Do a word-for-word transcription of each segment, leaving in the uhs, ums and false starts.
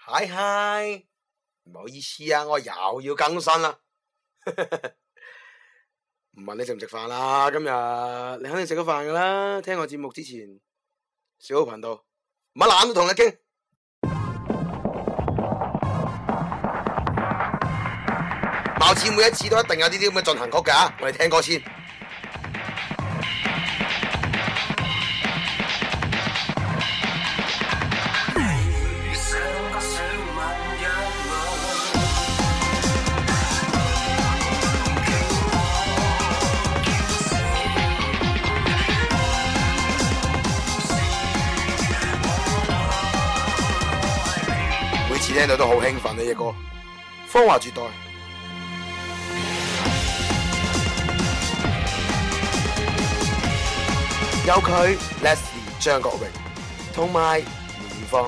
嗨嗨，唔好意思啊，我又要更新啦。唔問你食唔食飯啦，今日你肯定食咗飯噶啦。聽我節目之前，小號頻道，乜懶都同你傾。貌似每一次都一定有呢啲咁嘅進行曲㗎，我哋聽歌先。每次聽到都好興奮呢隻歌，芳華絕代。有佢 Leslie 張國榮同埋梅艷芳。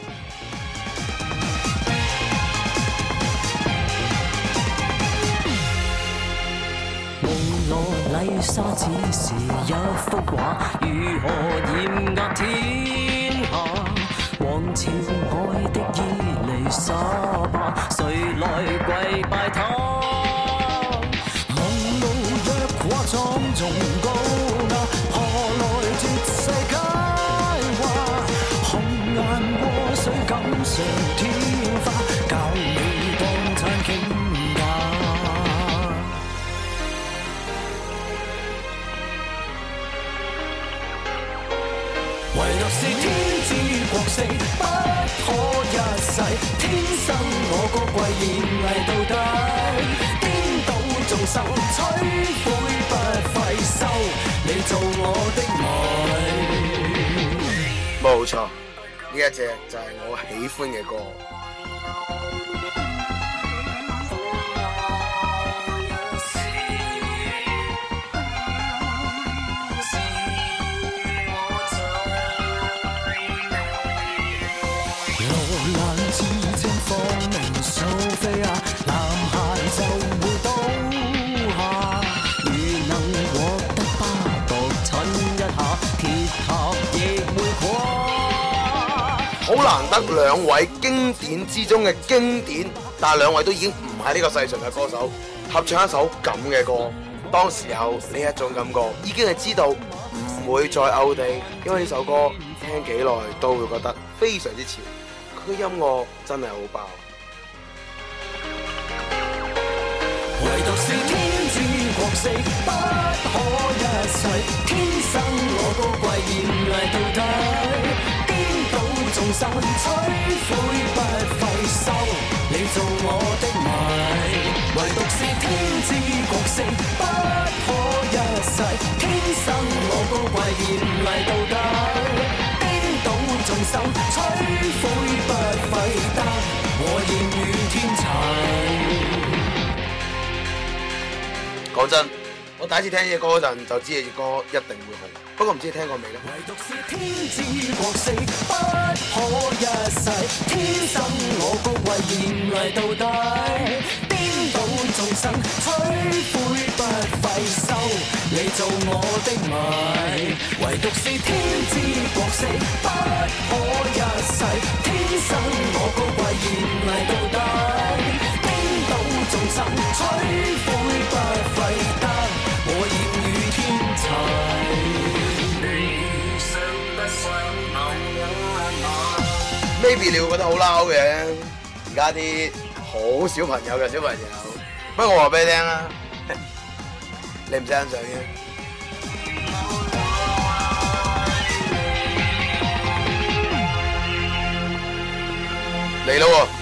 夢落麗沙只是一幅畫，如何豔壓天下？王朝愛的伊麗莎白，誰來跪拜他？夢露若畫莊重高雅，何來絕世佳話？紅顏禍水錦上添花，教你當餐傾價。唯獨是天之國色，不可一世。天生我高貴豔麗到底，顛倒眾生，摧毀不費收。你做我的美，冇錯，呢一隻就係我喜歡嘅歌。好難得兩位經典之中嘅經典，但係兩位都已經唔係呢個世上嘅歌手，合唱一首咁嘅歌，當時候呢一種感覺已經係知道唔會再 out 地，因為呢首歌聽幾耐都會覺得非常之潮，佢嘅音樂真係好爆。 唯獨是天之國色，不可一世。天生我高貴豔麗到底，顛倒眾生，摧毀不費收。你做我的迷，唯獨是天之國色，不可一世。天生我高貴豔麗到底，顛倒眾生，摧毀不費得，我豔如天齊。 講真，我第一次聽呢隻歌嗰陣就知呢隻歌一定會紅，不過唔知你聽過未呢？ 唯獨是天之國色，不可一世。天生我高貴豔麗到底，顛倒眾生，摧毀不費收。你做我的迷，唯獨是天之國色，不可一世。天生我高貴豔麗到底，顛倒眾生，摧毀不費得，我豔如天齊。 maybe 你會覺得好撈嘅，而家啲好小朋友嘅小朋友，不過我話俾你聽啦，你唔使欣賞嘅。嚟咯喎！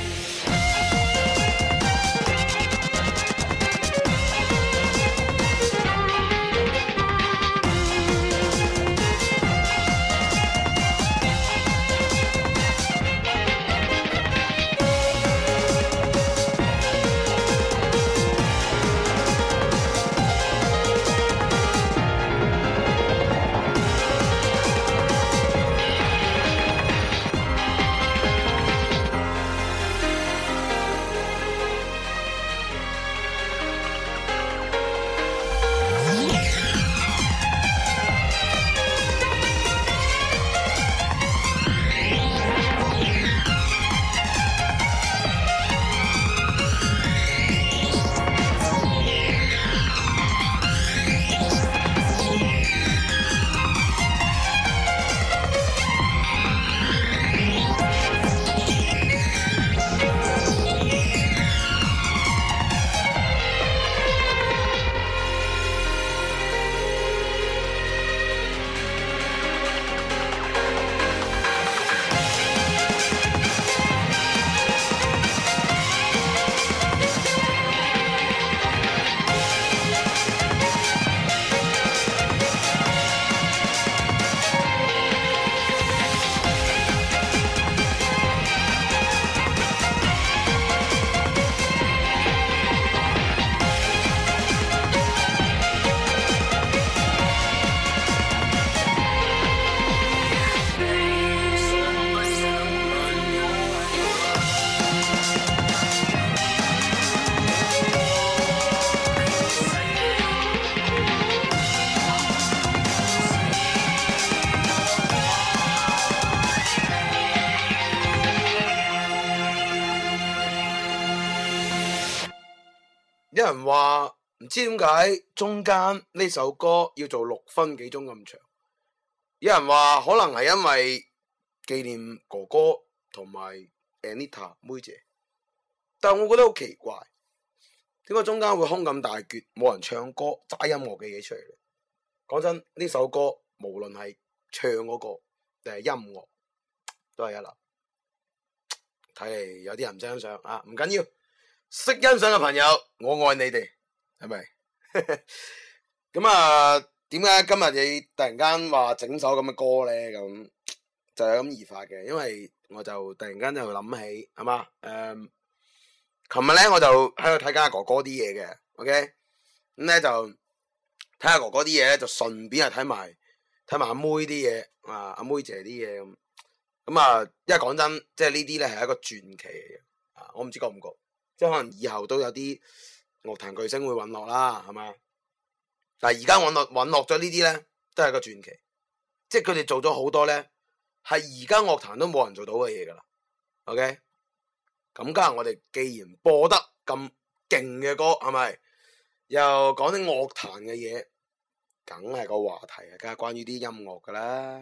有人話唔知點解中間呢首歌要做六分幾鐘咁長，有人話可能係因為紀念哥哥同埋 Anita 妹姐，但係我覺得好奇怪，點解中間會空咁大橛，冇人唱歌齋音樂嘅嘢出嚟咧？講真，呢首歌無論係唱嗰個定係音樂都係一流。睇嚟有啲人唔欣賞啊，唔緊要，識欣賞嘅朋友，我愛你哋，係咪？咁啊，點解今日你突然間話整首咁嘅歌咧？咁就係咁而發嘅，因為我就突然間就諗起，係嘛？誒、嗯，琴日咧我就喺度睇緊阿哥哥啲嘢嘅 ，OK，咁咧就睇下哥哥啲嘢咧，就順便係睇埋睇埋阿妹啲嘢，啊阿妹姐啲嘢咁。咁啊，因為講真，即係呢啲咧係一個傳奇嚟嘅，啊，我唔知覺唔覺，即係可能以後都有啲樂壇巨星會隕落啦，係嘛？但係而家隕落隕落咗呢啲咧，都係個傳奇，即係佢哋做咗好多咧，係而家樂壇都冇人做到嘅嘢噶啦。OK，咁家下我哋既然播得咁勁嘅歌，係咪？又講啲樂壇嘅嘢，梗係個話題啊，梗係關於啲音樂噶啦。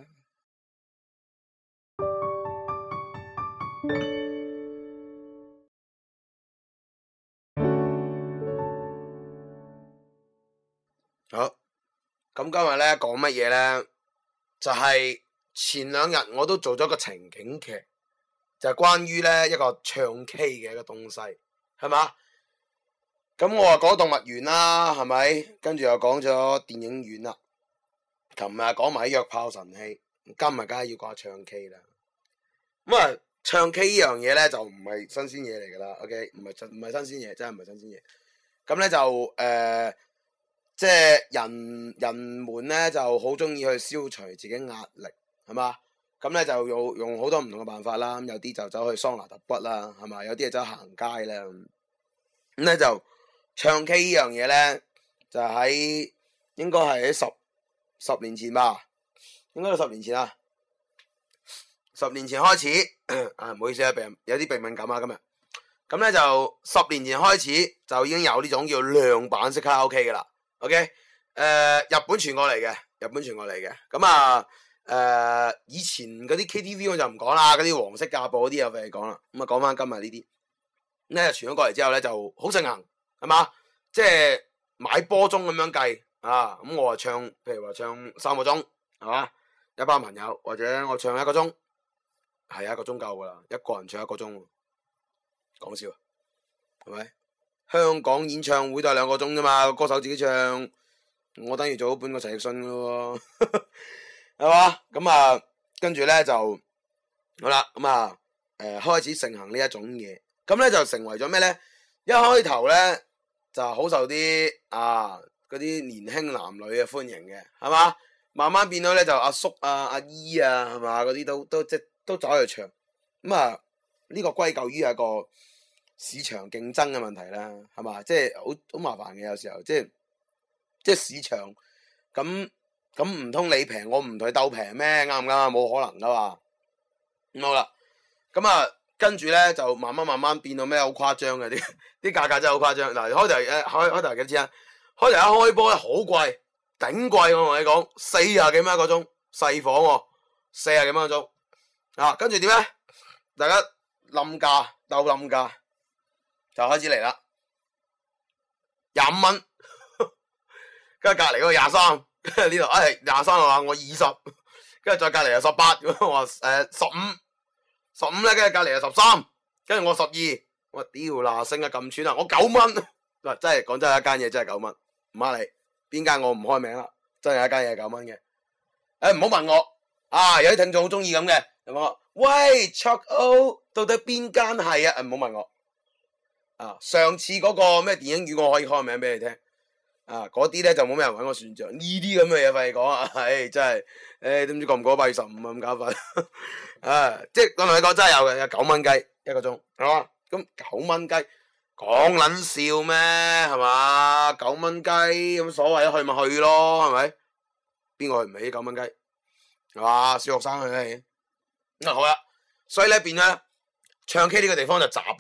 好，咁今日咧講乜嘢咧？就係、是、前兩日我都做咗個情景劇，就係、是、關於咧一個唱 K 嘅一個東西，係嘛？咁我話講動物園啦，係咪？跟住又講咗電影院啦。琴日講埋約炮神器，今日梗係要講下唱 K 啦。咁啊，唱 K 呢樣嘢咧就唔係新鮮嘢嚟噶啦 ，OK， 唔係唔係新鮮嘢，真係唔係新鮮嘢。咁咧就誒。呃即係人人們咧就好中意去消除自己壓力，係嘛？咁咧就用用好多唔同嘅辦法啦。有啲就走去桑拿揼骨啦，係嘛？有啲就走行街啦。咁咧就唱 K 呢樣嘢咧，就喺應該係喺十十年前吧，應該係十年前啊。十年前開始，啊唔好意思啊，病有啲鼻敏感啊今日。咁咧就十年前開始就已經有呢種叫亮板式卡拉 OK 噶啦。OK，誒、呃，日本傳過嚟嘅，日本傳過嚟嘅，咁啊，誒、呃，以前嗰啲 K T V 我就唔講啦，嗰啲黃色架步嗰啲又費事講啦，咁啊講翻今日呢啲，咁咧傳咗過嚟之後咧就好盛行，係嘛，即係買波鐘咁樣計啊，咁我話唱，譬如話唱三個鐘，係嘛，一班朋友或者我唱一個鐘，係一個鐘夠噶啦，一個人唱一個鐘，講笑，係咪？香港演唱會都係兩個鐘啫嘛，歌手自己唱，我等於做咗半個陳奕迅咯，係嘛？咁啊，跟住咧就好啦，咁啊，誒、呃、開始盛行呢一種嘢，咁咧就成為咗咩咧？一開頭咧就好受啲啊嗰啲年輕男女嘅歡迎嘅，係嘛？慢慢變到咧就阿叔啊、阿姨啊，係嘛？嗰啲都都即都走去唱，咁啊呢個歸咎於係一個市場競爭嘅問題啦，係嘛？即係好好麻煩嘅，有時候即係即係市場咁咁唔通你平我唔同你鬥平咩？啱唔啱啊？冇可能噶嘛。咁好啦，咁啊跟住咧就慢慢慢慢變到咩好誇張嘅啲啲價格真係好誇張。嗱開頭誒開開頭幾多錢啊？開頭一開波咧好貴，頂貴我同你講，四廿幾蚊一個鐘細房喎，四廿幾蚊一個鐘啊。跟住點咧？大家冧價鬥冧價。就開始嚟啦，廿五蚊，跟住隔籬嗰個廿三，跟住呢度誒廿三啊，我二十，跟住再隔籬又十八，咁我話誒十五，十五咧，跟住隔籬又十三，跟住我十二，我屌嗱升啊咁串啊，我九蚊，嗱真係講真係一間嘢真係九蚊，唔呃你，邊間我唔開名啦，真係一間嘢係九蚊嘅，誒唔好問我，啊有啲聽眾好中意咁嘅，問我喂 Chuck O 到底邊間係啊？唔好問我。啊！上次嗰個咩電影院我可以開個名俾你聽，啊嗰啲咧就冇咩人揾我算賬，呢啲咁嘅嘢費事講啊，唉真係，誒都唔知過唔過八月十五啊咁搞法，啊即係我同你講真係有嘅，有九蚊雞一個鐘，係嘛？咁九蚊雞講撚笑咩？係嘛？九蚊雞咁所謂去咪去咯，係咪？邊個去唔起九蚊雞？係嘛？小學生去咧，咁啊好啦，所以咧變咗唱 K 呢個地方就雜啦。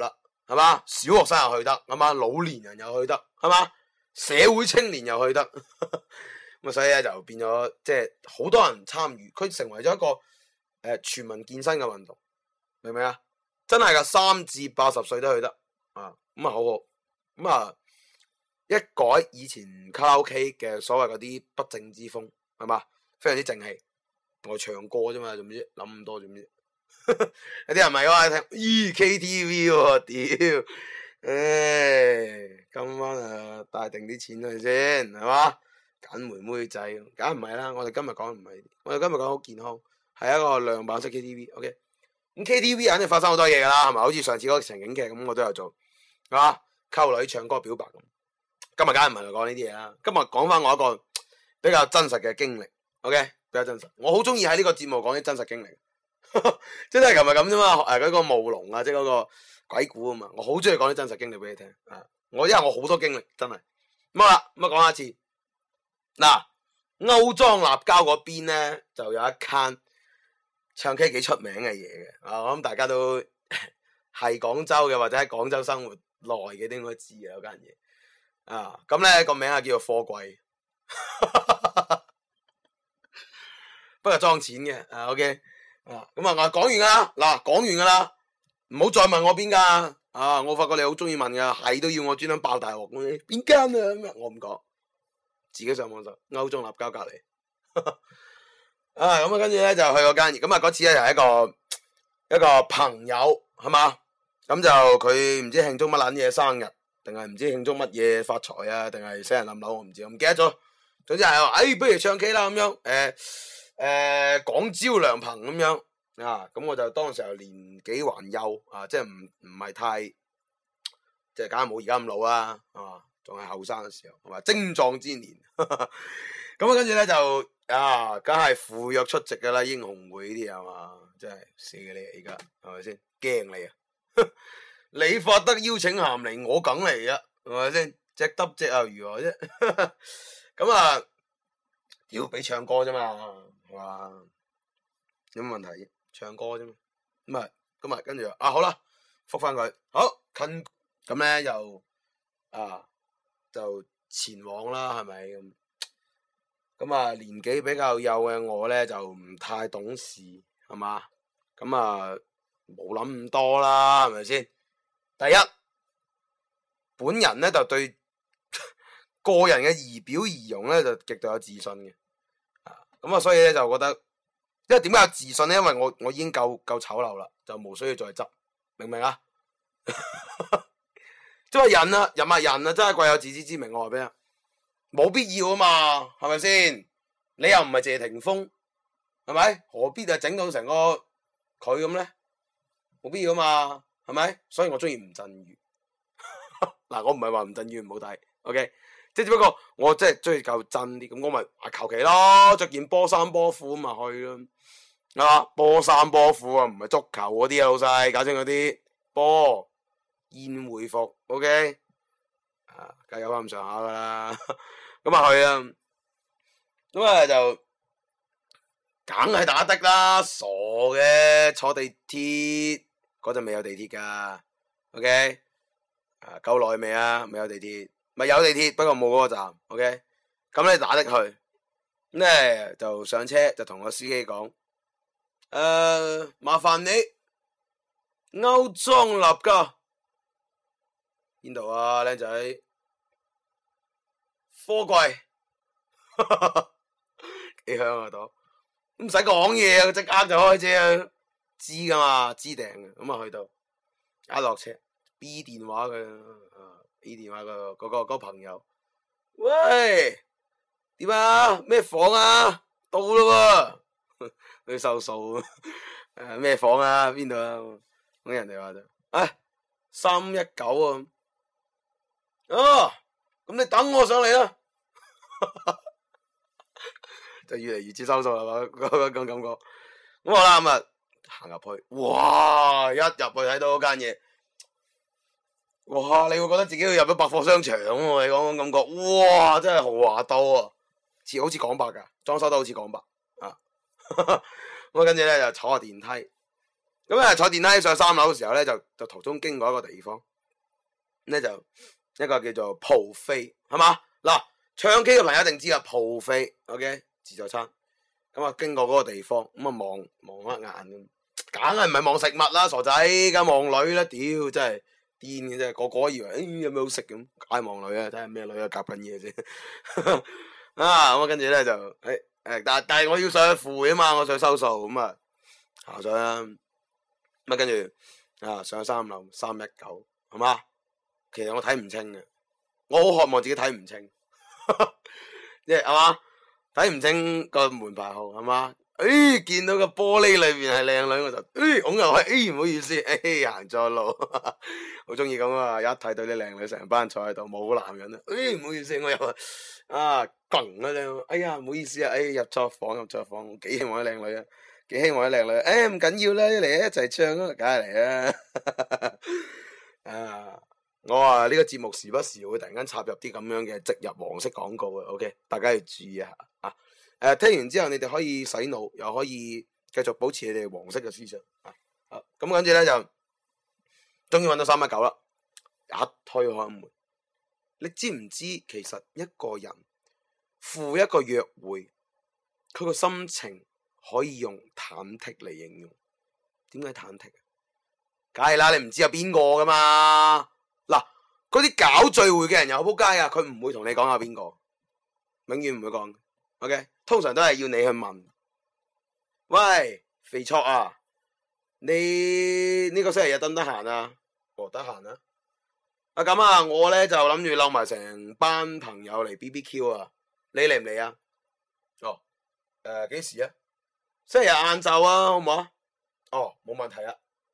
係嘛？小學生又去得，係嘛？老年人又去得，係嘛？社會青年又去得，咁所以咧就變咗即係好多人參與，佢成為咗一個誒、呃、全民健身嘅運動，明唔明啊？真係噶，三至八十歲都去得啊，咁啊好好，咁啊一改以前卡拉 OK 嘅所謂嗰啲不正之風，係嘛？非常之正氣，我唱歌啫嘛，做咩啫？諗咁多做咩啫？有啲人咪話聽，咦 K T V 喎，屌，誒，今晚啊帶定啲錢去先，係嘛？揀妹妹仔，梗唔係啦，我哋今日講唔係，我哋今日講好健康，係一個量版式 K T V，OK， 咁 K T V 肯定發生好多嘢噶啦，係咪？好似上次嗰個情景劇咁，我都有做，係嘛？溝女唱歌表白咁，今日梗係唔係講呢啲嘢啦，今日講翻我一個比較真實嘅經歷 ，OK， 比較真實，我好中意喺呢個節目講啲真實經歷。即係琴日咁啫嘛，誒嗰個務農啊，即係嗰個鬼故啊嘛，我好中意講啲真實經歷俾你聽啊！我因為我好多經歷，真係咁啊，咁啊講下一次。嗱，歐莊立交嗰邊咧就有一間唱 K 幾出名嘅嘢嘅，啊我諗大家都係廣州嘅或者喺廣州生活耐嘅都應該知嘅有間嘢啊，咁咧個名係叫做貨櫃，不過裝錢嘅啊 OK。啊，咁啊，我講完啦，嗱，講完噶啦，唔好再問我邊間啊！我發覺你好中意問噶，係都要我專登爆大鑊咁，邊間啊？我唔講，自己上網搜歐莊立交隔籬。啊，咁啊，跟住咧就去嗰間，咁啊嗰次咧係一個一個朋友係嘛，咁就佢唔知慶祝乜撚嘢生日，定係唔知慶祝乜嘢發財啊，定係死人冧樓，我唔知，我唔記得咗。總之係話，哎，不如唱 K 啦咁樣，誒、呃。誒，廣招良朋咁樣啊，咁我就當時候年紀還幼啊，即係唔唔係太，即係梗係冇而家咁老啦，啊，仲係後生嘅時候，係嘛，精壯之年。咁啊，跟住咧就啊，梗係赴約出席噶啦，英雄會呢啲係嘛，真係死嘅你而家係咪先？驚你啊！你發得邀請函嚟，我梗嚟啊，係咪先？隻得隻又如何啫？咁啊，屌俾唱歌啫嘛。哇，有乜問題？唱歌啫嘛，咁啊，咁啊，跟住啊，好啦，覆翻佢，好近，咁咧又啊，就前往啦，係咪咁？咁啊，年紀比較幼嘅我咧就唔太懂事，係嘛？咁啊，冇諗咁多啦，係咪先？第一，本人咧就對個人嘅儀表儀容咧就極度有自信嘅。咁啊，所以咧就覺得，因為點解有自信咧？因為我我已經夠夠醜陋啦，就無需要再執，明唔明啊？即係人啊，人啊人啊，真係貴有自知之明。我話俾你，冇必要啊嘛，係咪先？你又唔係謝霆鋒，係咪？何必啊整到成個佢咁咧？冇必要啊嘛，係咪？所以我中意吳鎮宇。嗱，我唔係話吳鎮宇唔好睇 ，OK。即係只不過我真係中意夠真啲，咁我咪求其咯，着件波衫波褲咁咪去咯，啊波衫波褲啊，唔係足球嗰啲啊，老細搞清嗰啲波宴會服 ，OK， 啊梗係有翻咁上下噶啦，咁啊去啊，咁啊就梗係打的啦，傻嘅，坐地鐵嗰陣未有地鐵噶 ，OK， 啊夠耐未啊？未有地鐵。咪有地鐵，不過冇嗰個站 ，OK。咁你打的去，咁咧就上車就同個司機講，誒、呃，麻煩你歐莊立交邊度啊，靚仔？貨櫃，幾香啊，都唔使講嘢啊，即刻就開車啊，知噶嘛，知訂嘅，咁啊去到一落車 B 電話嘅。B 電話個嗰個嗰個朋友，喂，點啊？咩房啊？到啦喎，去收數，誒咩房啊？邊度啊？咁人哋話就，唉，三一九啊，哦，咁你等我上嚟啦，就越嚟越似收數啦嘛，嗰嗰種感覺。咁好啦，咁啊行入去，哇！一入去睇到嗰間嘢。哇！你會覺得自己去入咗百貨商場喎，你講種感覺，哇！真係豪華到啊，似好似廣百噶，裝修得好似廣百啊。咁啊，跟住咧就坐下電梯，咁啊坐電梯上三樓嘅時候咧，就就途中經過一個地方， 咧就一個叫做蒲飛，係嘛？嗱，唱 K 嘅朋友一定知啦，蒲飛 ，OK， 自助餐。咁啊，經過嗰個地方，咁啊望望一眼咁，梗係唔係望食物啦，傻仔，梗係望女啦，屌真係癲嘅啫，個個以為誒、哎、有咩好食咁，梗係望女啊，睇下咩女啊夾緊嘢先。啊，咁啊跟住咧就誒誒，但但係我要上去付嘅嘛，我上去收數，咁啊行上啦，咁啊跟住啊上去三樓三一九，係嘛？其實我睇唔清嘅，我好渴望自己睇唔清，即係係嘛？睇唔清個門牌號係嘛？誒、哎，見到個玻璃裏邊係靚女，我就誒，拱入去，誒，唔好意思，誒、哎，行錯路，好中意咁啊！一睇到啲靚女成班坐喺度，冇男人啊，誒、哎，唔好意思，我又啊，勁啊你，哎呀，唔好意思啊，誒、哎，入錯房，入錯房，幾希望啲靚女啊，幾希望啲靚女，誒、哎，唔緊要啦，嚟一齊唱啊，梗係嚟啦，啊！我話呢個節目時不時會突然間插入啲咁樣嘅植入黃色廣告嘅 ，OK， 大家要注意下啊！誒、呃，聽完之後你哋可以洗腦，又可以繼續保持你哋黃色嘅思想啊！好，咁跟住咧就終於揾到三一九啦，一推開門，你知唔知其實一個人赴一個約會，佢個心情可以用忐忑嚟形容？點解忐忑啊？梗係啦，你唔知有邊個噶嘛？嗱，嗰啲搞聚會嘅人又好仆街啊！佢唔會同你講下邊個，永遠唔會講。OK， 通常都係要你去問。喂，肥卓啊，你呢個星期日得唔得閒啊？哦，得閒啊。啊咁啊，我咧就諗住撈埋成班朋友嚟 B B Q 啊，你嚟唔嚟啊？哦，誒、呃，幾時啊？星期日晏晝啊，好唔好啊？哦，冇問題啊。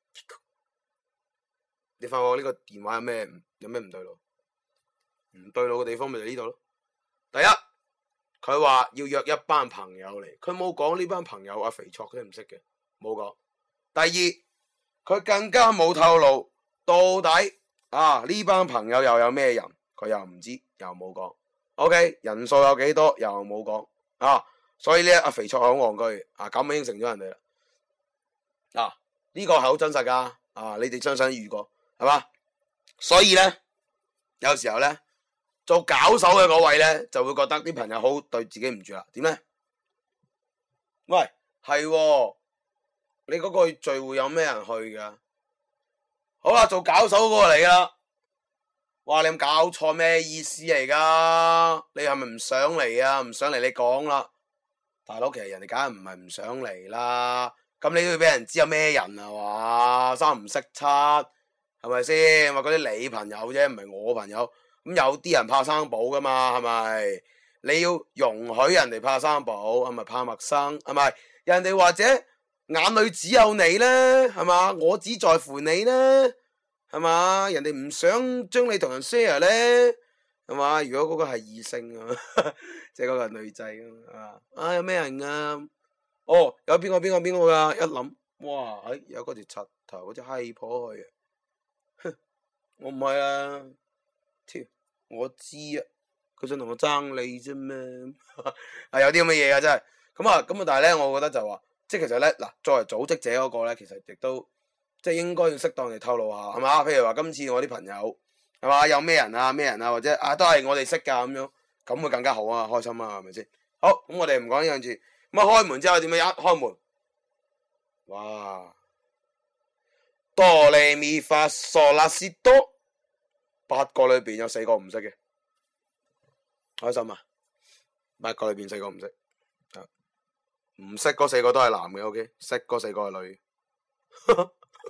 你發覺呢個電話有咩有咩唔對路？唔對路嘅地方咪就呢度咯。第一，佢話要約一班朋友嚟，佢冇講呢班朋友阿肥卓佢唔識嘅，冇講。第二，佢更加冇透露到底啊呢班朋友又有咩人，佢又唔知，又冇講。OK， 人數有幾多又冇講啊，所以呢阿肥卓好戇居啊，咁應承咗人哋啦。啊，呢個係好真實噶，啊你哋相信遇過？係嘛？所以咧，有時候咧，做搞手嘅嗰位咧，就會覺得啲朋友好對自己唔住啦。點咧？喂，係喎，你嗰個聚會有咩人去噶？好啦，做搞手嗰個嚟啦。哇，你有冇搞錯咩意思嚟噶？你係咪唔想嚟啊？唔想嚟你講啦，大佬，其實人哋梗係唔係唔想嚟啦。咁你都要俾人知有咩人啊？哇，三唔識七。係咪先？話嗰啲你朋友啫，唔係我朋友。咁有啲人怕生保噶嘛？係咪？你要容許人哋怕生保，係咪怕陌生？係咪？人哋或者眼裏只有你咧，係嘛？我只在乎你咧，係嘛？人哋唔想將你同人 share 咧，係嘛？如果嗰個係異性啊，即係嗰個女仔啊，啊有咩人啊？哦，有邊個邊個邊個噶？一諗，哇，哎、有嗰條柒頭嗰隻閪婆去。我唔係啊，跳我知啊，佢想同我爭你啫咩？係有啲咁嘅嘢啊，真係咁啊，咁啊，但係咧，我覺得就話，即係其實咧，嗱，作為組織者嗰個咧，其實亦都即係應該要適當地透露下，係嘛？譬如話今次我啲朋友係嘛，有咩人啊，咩人啊，或者啊都係我哋識噶咁樣，咁會更加好啊，開心啊，係咪先？好，咁我哋唔講呢樣字，咁啊開門之後點樣？一開門，哇！哆唻咪發嗦啦西哆，八個裏邊有四個唔識嘅，開心啊！八個裏邊四個唔識，唔識嗰四個都係男嘅 ，OK， 識嗰四個係女，呢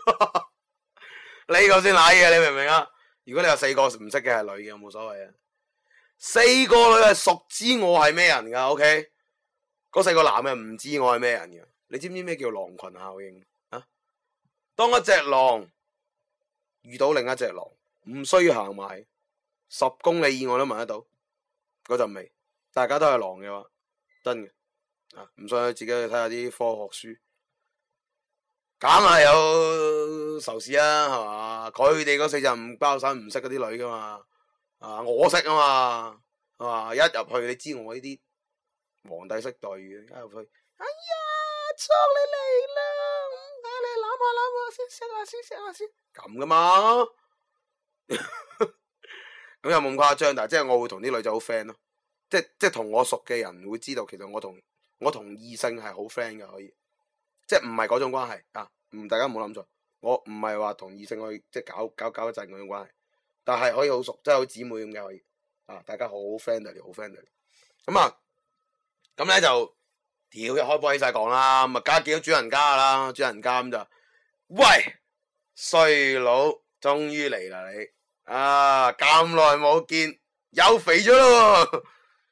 個先瀨嘢，你明唔明啊？如果你有四個唔識嘅係女嘅，冇所謂啊。四個女係熟知我係咩人噶 ，OK， 嗰四個男嘅唔知我係咩人嘅，你知唔知咩叫狼群效應？當一隻狼遇到另一隻狼，唔需要行埋十公里以外都聞得到嗰陣味。大家都係狼嘅話，真嘅啊！唔信自己去睇下啲科學書，梗係有仇視啊，係嘛？佢哋嗰四隻唔包晒唔識嗰啲女噶嘛，啊我識啊嘛，係嘛？一入去你知我呢啲皇帝式待遇，一入去，哎呀，捉你嚟啦！你攬下攬下先，錫下先，錫下先，咁噶嘛？ 咁有冇咁誇張？但係即係我會同啲女仔好 friend 咯，即係即係同我熟嘅人會知道，其實我同我同異性係好 friend 嘅，可以，即係唔係嗰種關係啊！唔，大家唔好諗錯，我唔係話同異性去即係搞搞搞一陣嗰種關係，但係可以好熟，即係好姊妹咁嘅可以啊！大家好 friendly，好 friendly。咁啊，咁咧就屌一開波起晒講啦，咁啊加見到主人家啦，主人家咁就喂衰佬，終於嚟啦你啊！咁耐冇見，又肥咗咯，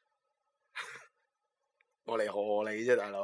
我嚟賀你啫，大佬。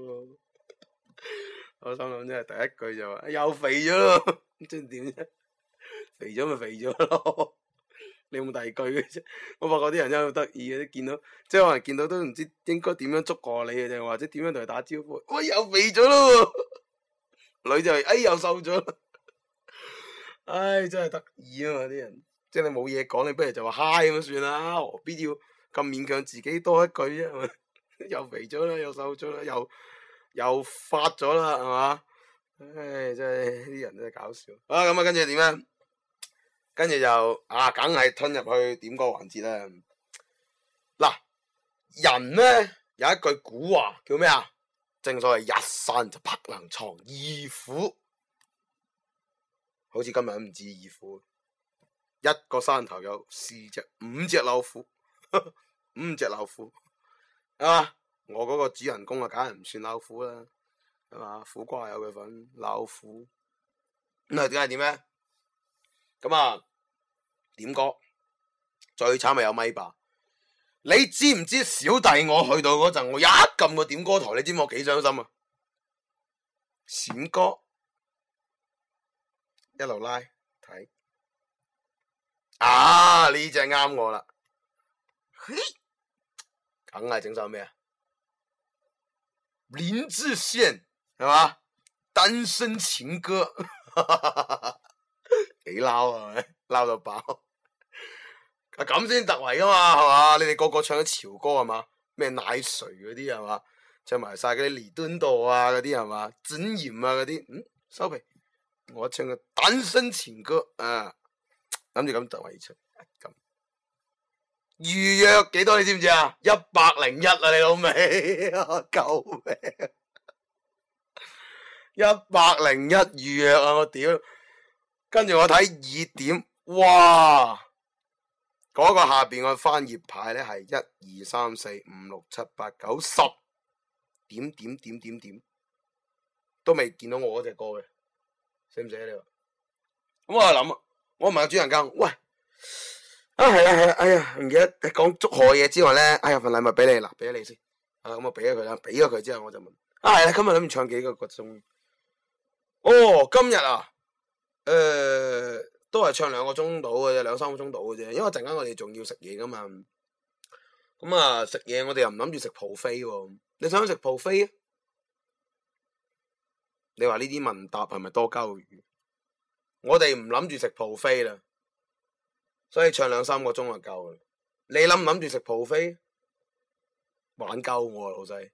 我心諗真係第一句就話又肥咗咯，即係點啫？肥咗咪肥咗咯，你有冇第二句嘅啫？我發覺啲人真係好得意嘅，見到即係可能見到都唔知應該點樣捉過你嘅，定或者點樣同佢打招呼？喂，又肥咗咯，女就係哎又瘦咗，唉真係得意啊嘛啲人，即係你冇嘢講，你不如就話嗨咁算啦，何必要咁勉強自己多一句啫？係咪？又肥咗啦，又瘦咗啦，又又發咗啦，係嘛？唉，真係啲人真係搞笑。啊，咁啊，跟住點咧？跟住就啊，梗係吞入去點歌環節啦。嗱，人咧有一句古話叫咩啊？正所謂一山就不能藏二虎，好似今日都唔止二虎，一個山頭有四隻、五隻老虎，五隻老虎。啊嘛，我嗰個主人公啊，梗係唔算老虎啦，係嘛？苦瓜有佢份老虎，咁啊點解點咧？咁啊點歌最慘咪有咪霸，你知唔知小弟我去到嗰陣，我一撳個點歌台，你知唔知我幾傷心啊？閃歌一路拉睇，啊呢隻啱我啦，嘿。梗係整首咩啊？林志炫係嘛？單身情歌，幾撈啊？係咪？撈到爆！啊咁先突圍噶嘛，係嘛？你哋個個唱啲潮歌係嘛？咩奶水嗰啲係嘛？唱埋晒嗰啲彌敦道啊嗰啲係嘛？展鹽啊嗰啲，嗯收皮！我唱個單身情歌啊，諗住咁突圍出咁。預約幾多你知唔知啊？一百零一啊你老味，救命！一百零一預約啊我屌！跟住我睇熱點，哇！嗰、那個下邊個翻頁牌咧係一二三四五六七八九十點點點點點，都未見到我嗰隻歌嘅，死唔死啊你話？咁我就諗，我問下主人家，喂！啊係啊係啊，哎呀唔記得講祝賀嘢之外咧，哎呀份禮物俾你嗱，俾咗你先，啊咁我俾咗佢啦，俾咗佢之後我就問，啊係啦，今日諗住唱幾個個鐘？哦今日啊，誒、呃、都係唱兩個鐘到嘅啫，兩三個鐘到嘅啫，因為陣間我哋仲要食嘢噶嘛，咁啊食嘢我哋又唔諗住食 buffet喎，你想唔想食 buffet啊？你話呢啲問答係咪多鳩餘？我哋唔諗住食 buffet啦。所以唱兩三個鐘就夠啦。你諗唔諗住食 buffet？玩鳩我老細，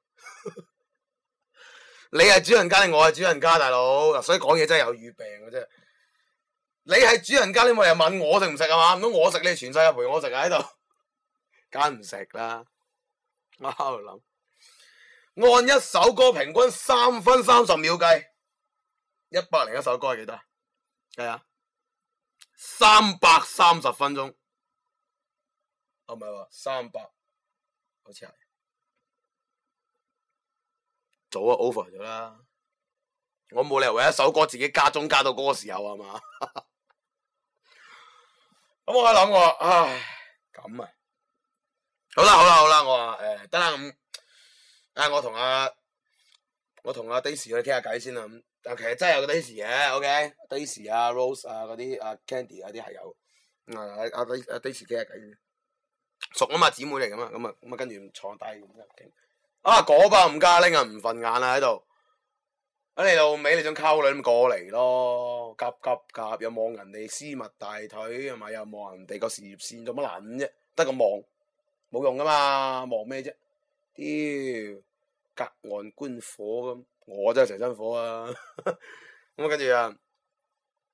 你係主人家定我係主人家大佬？嗱，所以講嘢真係有語病嘅啫。你係主人家，你冇人問我食唔食啊嘛？唔通我食你全世界陪我食喺度？梗唔食啦。我喺度諗，按一首歌平均三分三十秒計，一百零一首歌係幾多？係啊。三百三十分鐘，係咪話三百？好似係早啊 over 咗啦！我冇理由為一首歌自己加鐘加到嗰個時候係嘛？咁我諗我，唉，咁啊，好啦好啦好啦，我話誒得啦咁，啊我同阿我同阿 Daisy 去傾下偈先啦咁。但其實真係有個 Daisy 嘅 ，OK，Daisy 啊、Rose 啊嗰啲、啊 Candy 嗰啲係有，啊阿阿 Daisy 傾下偈，熟啊嘛，姊妹嚟噶嘛，咁啊咁啊跟住坐低咁樣傾，啊嗰包唔加拎啊唔瞓眼啊喺度，啊你老尾你想溝女咁過嚟咯，夾夾夾又望人哋絲襪大腿係咪？又望人哋個事業線做乜撚啫？得個望冇用噶嘛，望咩啫？屌隔岸觀火咁。我真係成身火啊！咁跟住啊，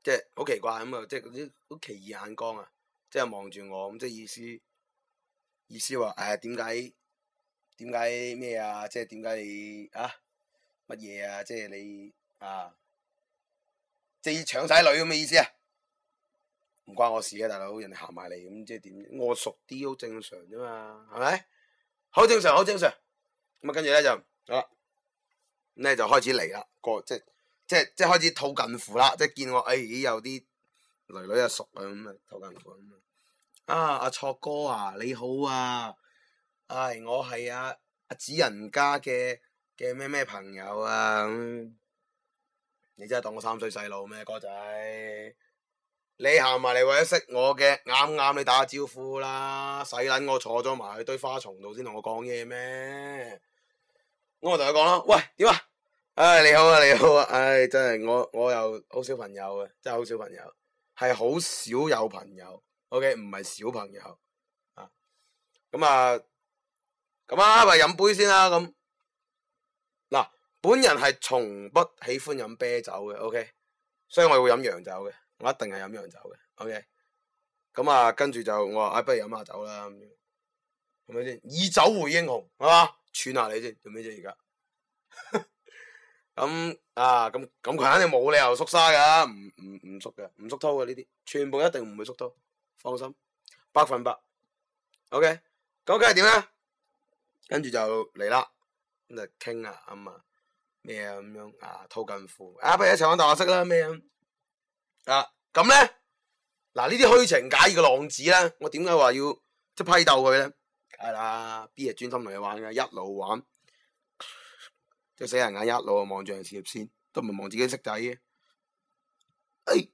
即係好奇怪咁啊！即係嗰啲好奇異眼光啊！即係望住我咁，即係意思意思話誒點解點解咩啊？即係點解你啊乜嘢啊？即係你啊即係搶晒女咁嘅意思啊？唔關我事嘅大佬，人哋行埋嚟咁即係點？我熟啲好正常啫嘛，係咪？好正常，好正常。咁啊，跟住咧就好啦，咁咧就開始嚟啦，個即係即係即係開始套近乎啦，即係見我誒、哎、有啲女女啊熟啊咁啊套近乎咁啊，阿錯哥啊你好啊，唉、哎、我係阿阿子人家嘅嘅咩咩朋友啊，嗯、你真係當我三歲細路咩哥仔？你行埋嚟為咗識我嘅，啱啱你打下招呼啦，使撚我坐咗埋去堆花叢度先同我講嘢咩？我同佢講啦，喂點啊？唉、哎、你好啊你好啊，唉、哎、真係我我又好少朋友嘅，真係好少朋友，係好少有朋友 ，OK 唔係小朋友啊，咁啊咁啊咪飲杯先啦咁。嗱，本人係從不喜歡飲啤酒嘅 ，OK， 所以我會飲洋酒嘅。我一定係飲洋酒嘅 ，OK， 咁啊，跟住就我話，哎，不如飲下酒啦，咁樣，係咪先？以酒會英雄，係嘛？串下你先，做咩啫？而家，咁啊，咁咁佢肯定冇理由縮沙噶，唔唔唔縮嘅，唔縮濤嘅呢啲，全部一定唔會縮濤，放心，百分百 ，OK，咁梗係點咧？跟住就嚟啦，咁就傾啊，咁啊，咩啊咁樣啊，套近乎，啊，不如一齊玩大話骰啦，咩啊？啊，咁咧，嗱呢啲虛情假意嘅浪子咧，我點解話要即係批鬥佢咧？係啦 ，B 係專心同你玩嘅，一路玩，即係死人眼一路望住人事業線，都唔係望自己色仔嘅。哎，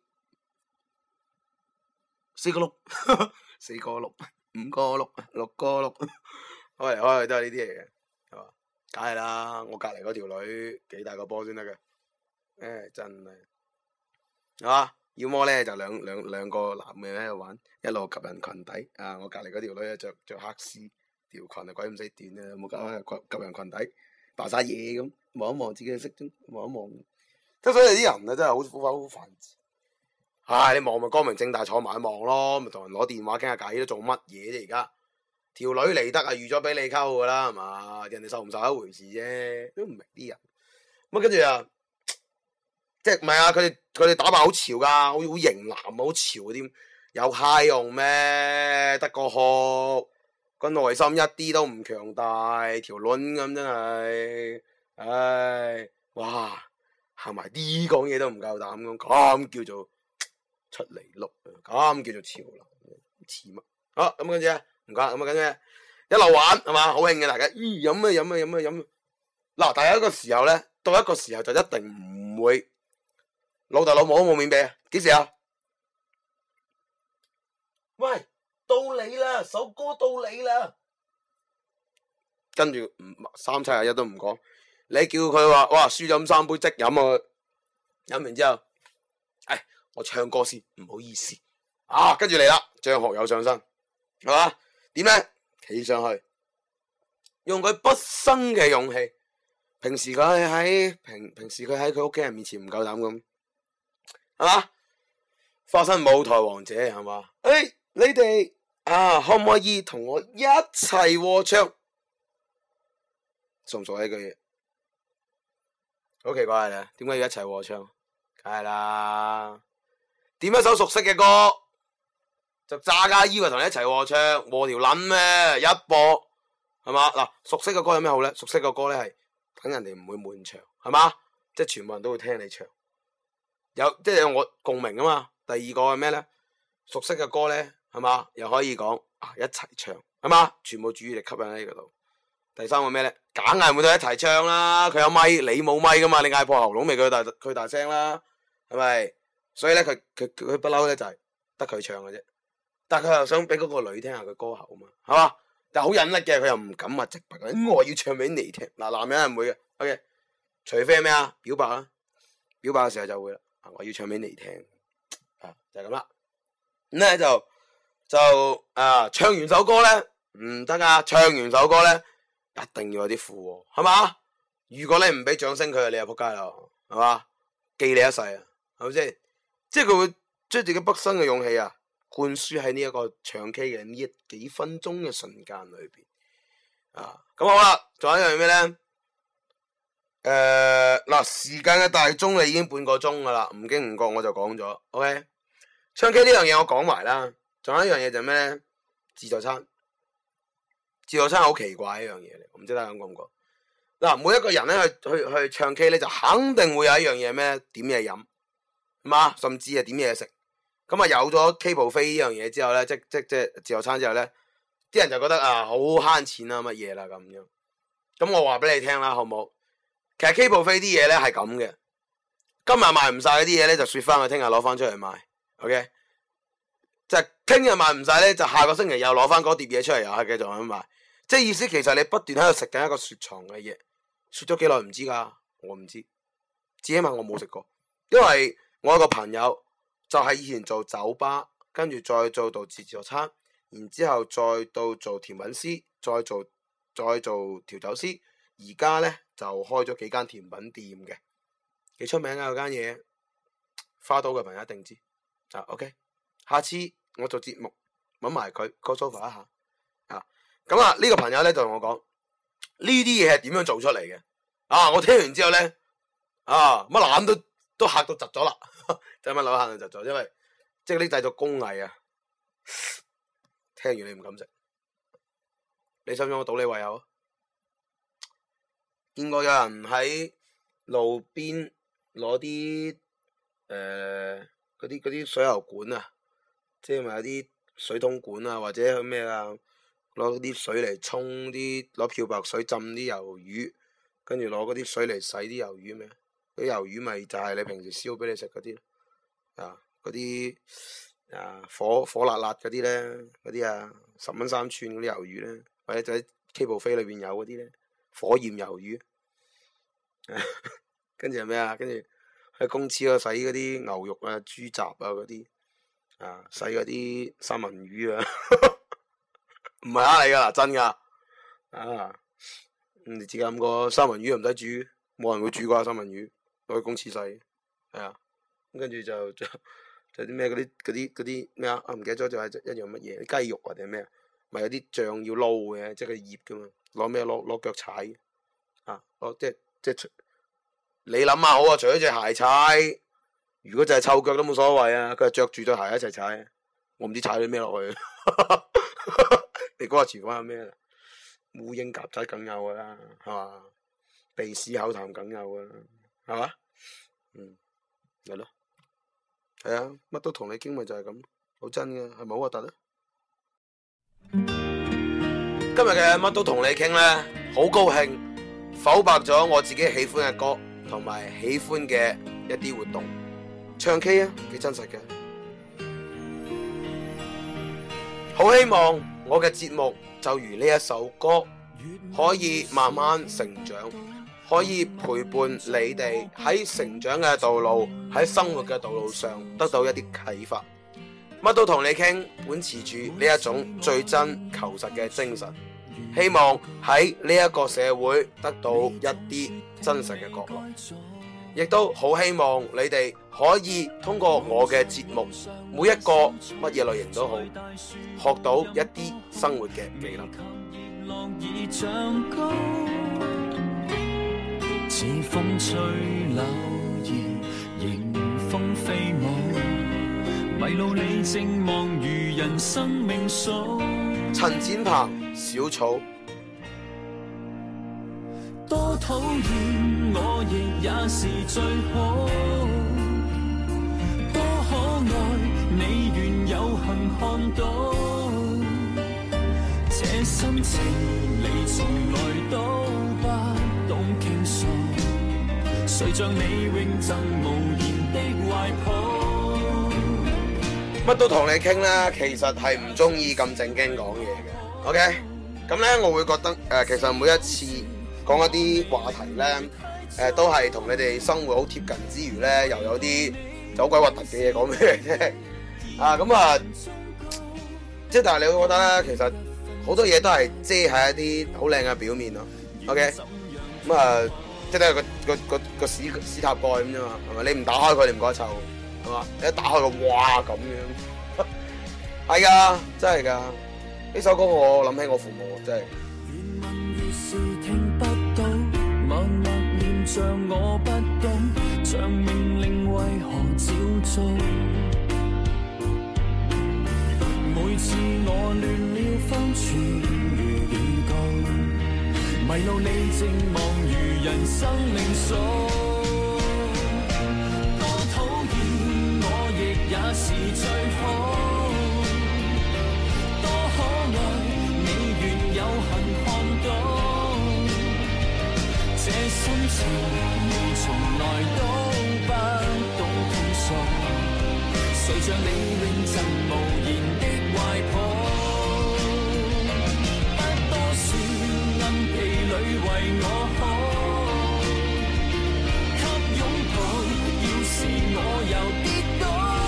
四個六，四個六，五個六，六個六，開嚟開去都係呢啲嚟嘅，係嘛？梗係啦，我隔籬嗰條女幾大個波先得嘅，誒真係，係嘛？要麼咧就兩兩兩個男嘅喺度玩，一路及人裙底啊！我隔籬嗰條女咧着着黑絲條裙啊，鬼唔死短啊！冇搞及及人裙底，扮晒嘢咁，望一望自己嘅色啫，望一望。即所以啲人啊，真係好好好煩。唉、哎，你望咪光明正大坐埋一望咯，咪同人攞電話傾下偈都做乜嘢啫？而家條女嚟得啊，預咗俾你溝噶啦，係嘛？人哋受唔受一回事啫，都唔明啲人。咁跟住啊。即係唔係啊？佢哋佢哋打扮好潮噶，好好型男好潮嗰啲，有嗨用咩？得個殼，個內心一啲都唔強大，條卵咁真係，唉，哇，行埋啲講嘢都唔夠膽咁，咁叫做出嚟碌，咁叫做潮流，似乜？好咁跟住啊，唔該，咁啊跟住一路玩係嘛，好興嘅大家，咦飲啊飲啊飲啊飲，嗱，但係一個時候咧，到一個時候就一定唔會。老豆老母都冇面俾啊！幾時啊？喂，到你啦，首歌到你啦。跟住三七廿一都唔講，你叫佢話哇輸咗咁三杯即飲啊！飲完之後，唉，我唱歌先，唔好意思啊。跟住嚟啦，張學友上身，係嘛？點咧？企上去，用佢畢生嘅勇氣。平時佢喺平平時佢喺佢屋企人面前唔夠膽咁。係嘛？化身舞台王者係嘛？誒、哎，你哋啊，可唔可以同我一齊和唱？熟唔熟呢句嘢？好奇怪嘅，點解要一齊和唱？梗係啦，點一首熟悉嘅歌，就詐假以為同你一齊和唱，和條撚咩？一播係嘛？嗱，熟悉嘅歌有咩好咧？熟悉嘅歌咧係等人哋唔會悶場，係嘛？即係全部人都會聽你唱。有即係有我共鳴啊嘛。第二個係咩咧？熟悉嘅歌咧係嘛，又可以講啊一齊唱係嘛，全部注意力吸引喺呢度。第三個咩咧？梗係會都一齊唱啦。佢有咪，你冇咪噶嘛？你嗌破喉嚨咪佢大佢大聲啦，係咪？所以咧佢佢佢不嬲咧就係得佢唱嘅啫。但係佢又想俾嗰個女聽下佢歌喉啊嘛，係嘛？但係好忍得嘅，佢又唔敢話直白。我要唱俾你聽。嗱，男人係唔會嘅。OK， 除非係咩啊？表白啦，表白嘅時候就會啦。我要唱俾你聽，啊就係咁啦。咁咧就就啊唱完首歌咧唔得啊，唱完首歌咧一定要有啲附和，係嘛？如果你唔俾掌聲佢，你就仆街啦，係嘛？記你一世啊，係咪先？ 即係佢會將自己畢生嘅勇氣啊，灌輸喺呢一個唱 K 嘅呢一幾分鐘嘅瞬間裏邊啊。咁好啦，仲有一樣咩咧？誒、呃、嗱，時間嘅大鐘你已經半個鐘噶啦，唔經唔覺我就講咗。OK， 唱 K 呢樣嘢我講埋啦。仲有一樣嘢就係咩咧？自助餐，自助餐好奇怪一樣嘢嚟，我唔知大家覺唔覺？嗱，每一個人咧去去去唱 K 咧，就肯定會有一樣嘢咩？點嘢飲，係嘛？甚至係點嘢食。咁啊，有咗 K buffet 呢樣嘢之後咧，即即即自助餐之後咧，啲人就覺得啊，好慳錢啊，乜嘢啦咁樣。咁我話俾你聽啦，好唔好？其實 K buffet 啲嘢咧係咁嘅，今日賣唔晒嗰啲嘢咧，就説翻佢聽日攞翻出嚟賣。OK， 就係聽日賣唔晒咧，就下個星期又攞翻嗰碟嘢出嚟，又係繼續咁賣。即係意思，其實你不斷喺度食緊一個雪藏嘅嘢，雪咗幾耐唔知㗎，我唔知，至起碼我冇食過，因為我有個朋友就係以前做酒吧，跟住再做到自助餐，然之後再到做甜品師，再做再做調酒師，而家咧就開咗幾間甜品店嘅，幾出名啊！嗰間嘢，花都嘅朋友一定知。啊 OK， 下次我做節目揾埋佢 call sofa 一下啊。咁啊呢個朋友咧就同我講呢啲嘢係點樣做出嚟嘅啊！我聽完之後咧啊乜攬都都嚇到窒咗啦，就乜諗嚇到窒咗，因為即係呢製作工藝啊，聽完你唔敢食，你想唔想我倒你胃口啊？見過有人喺路邊攞啲誒嗰啲嗰啲水喉管啊，即係咪有啲水桶管啊，或者咩啊，攞啲水嚟沖啲，攞漂白水浸啲魷魚，跟住攞嗰啲水嚟洗啲魷魚咩？啲魷魚咪就係你平時燒俾你食嗰啲啊，嗰啲啊火火辣辣嗰啲咧，嗰啲啊十蚊三寸嗰啲魷魚咧，或者就喺 K buffet 裏邊有嗰啲咧，火焰魷魚。跟住係咩啊？跟住喺公廁嗰度洗嗰啲牛肉啊、豬雜啊嗰啲啊，洗嗰啲三文魚啊，唔係呃你噶啦，真噶啊！你自己諗過三文魚又唔使煮，冇人會煮啩三文魚，攞去公廁洗，係啊。跟住就就就啲咩嗰啲嗰啲嗰啲咩啊？我唔記得咗，就係一樣乜嘢雞肉或者咩啊？咪有啲醬要撈嘅，即係佢醃噶嘛，攞咩攞攞腳踩啊？攞即係。即係你諗下好啊，除咗隻鞋踩，如果就係臭腳都冇所謂啊。佢係着住對鞋一齊踩，我唔知踩咗咩落去。你嗰個廚房有咩？烏蠅夾仔梗有噶啦，係嘛？鼻屎口痰梗有噶啦，係嘛？嗯，係咯，係啊，乜都同你傾咪就係咁，好真嘅，係咪好核突啊？今日嘅乜都同你傾咧，好高興。剖白咗我自己喜歡嘅歌同埋喜歡嘅一啲活動，唱 K 啊，幾真實嘅。好希望我嘅節目就如呢一首歌，可以慢慢成長，可以陪伴你哋喺成長嘅道路，喺生活嘅道路上得到一啲啟發。乜都同你傾，秉持住呢一種最真求實嘅精神。希望喺呢一個社會得到一啲真實嘅角落，亦都好希望你哋可以通過我嘅節目，每一個乜嘢類型都好，學到一啲生活嘅技能。似風吹柳兒，迎風飛舞，迷路你正望如人生命數。陳展鵬，小草。多討厭我亦也是最好，多可愛你願有幸看到，這心情你從來都不懂傾訴，誰像你永贈無言的懷抱。乜都同你傾啦，其實係唔中意咁正經講嘢嘅。OK，咁咧我會覺得誒、呃，其實每一次講一啲話題咧，誒、呃、都係同你哋生活好貼近之餘咧，又有啲就好鬼核突嘅嘢講俾你聽。啊，咁啊，即係但係你會覺得咧，其實好多嘢都係遮喺一啲好靚嘅表面咯。OK，咁啊，即係個個個個屎屎塔蓋咁啫嘛，係咪？你唔打開佢，你唔覺得臭？ 係嘛？一打開個哇咁樣，係噶，真係噶。呢首歌我諗起我父母，真係。 越問越是聽不到，默默念着我不懂，像命令為何照做？每次我亂了方寸如預告，迷路你靜望如人生命數。多討厭我亦也是最好，多可愛你越有幸看到，這心情你從來都不懂傾訴，誰像你永贈無言的懷抱，不多說暗地裏為我好，給擁抱要是我又跌倒，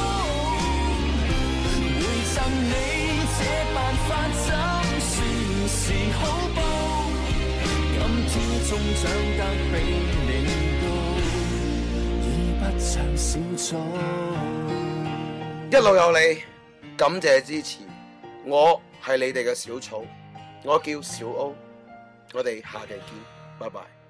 回贈你這辦法怎算是好報，今天終長得比你高，已不像小草。 一路有你，感謝支持，我係你哋嘅小草，我叫小歐，我哋下期見，拜拜。